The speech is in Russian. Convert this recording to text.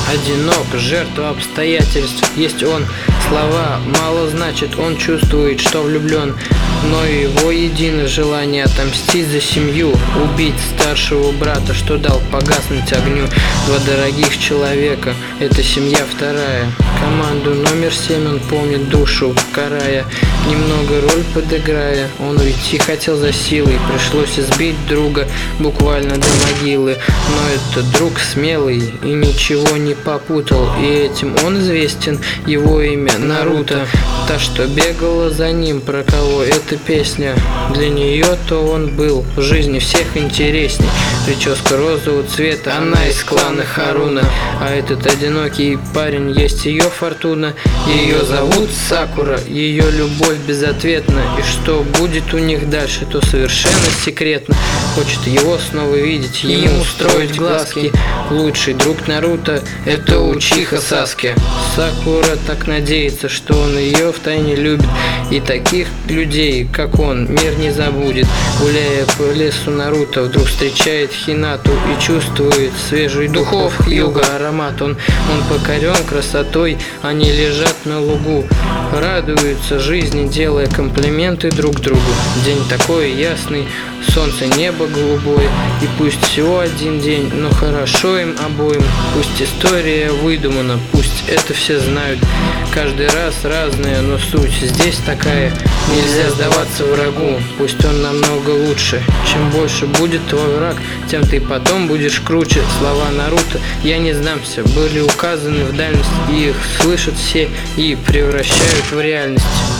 одинок, жертва обстоятельств. Есть он, слова мало значит, он чувствует, что влюблен, но его единое желание отомстить за семью, убить старшего брата, что дал погаснуть огню. Два дорогих человека, это семья вторая. Команду номер 7 он помнит, душу карая. Немного роль подыграя, он уйти хотел за силой, пришлось избить друга буквально до могилы. Но это друг смелый и ничего не попутал, и этим он известен, его имя Наруто. Та, что бегала за ним, про кого эта песня, для нее-то он был в жизни всех интересней. Прическа розового цвета, она из клана Харуна, а этот одинокий парень есть ее фортуна. Ее зовут Сакура, ее любовь безответна, и что будет у них дальше, то совершенно секретно. Хочет его снова видеть, ему устроить глазки. Лучший друг Наруто — это Учиха Саске. Сакура так надеется, что он ее втайне любит, и таких людей, как он, мир не забудет. Гуляя по лесу, Наруто вдруг встречает Хинату и чувствует свежий духов Хьюга аромат. Он покорен красотой, они лежат на лугу, радуются жизни, делая комплименты друг другу. День такой ясный, солнце, небо голубое, и пусть всего один день, но хорошо им обоим. Пусть история выдумана, пусть это все знают, каждый раз разная, но суть здесь такая. Нельзя сдаваться врагу, пусть он намного лучше. Чем больше будет твой враг, тем ты потом будешь круче. Слова Наруто «я не сдамся» были указаны в дальность, и их слышат все и превращают в реальность.